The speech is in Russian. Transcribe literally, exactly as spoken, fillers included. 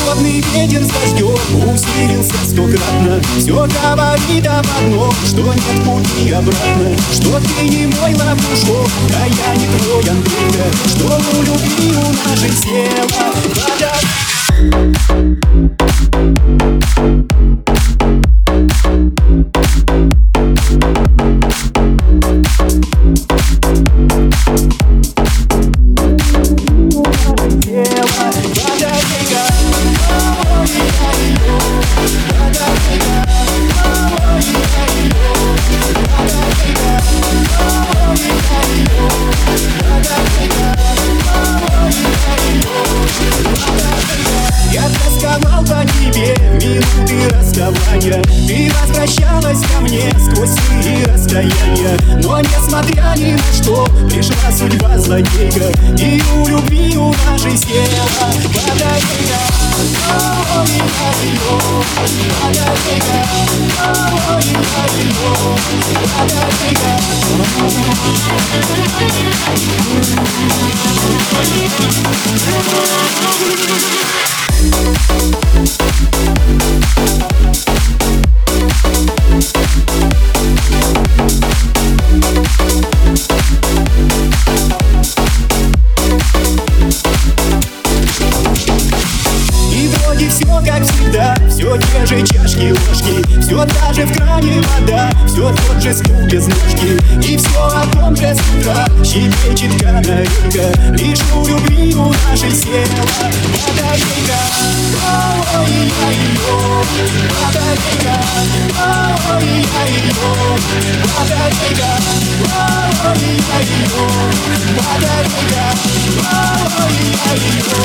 Холодный ветер с дождем усилился стократно. Все говорит об одном, что нет пути обратно. Что ты не мой лопушок, а я не твой Андрейка. Что у любви у нашей села вода. Я тосковал по тебе в минуты расставания. Ты возвращалась ко мне сквозь и расстояния. Но несмотря ни на что, пришла судьба злодейка. И у любви у нашей села водолейка. Ой-ой-ой, водолейка. Ой-ой-ой, водолейка. И вроде все как всегда, все те же чашки, ложки, все та же в кране вода, все тот же стул без ножки. И все о том же с утра щебечет канарейка. Лишь у любви у нашей села водолейка. Ой-ой-ой, водолейка. Ой-ой-ой, водолейка. Ой-ой-ой, водолейка. Ой-ой-ой.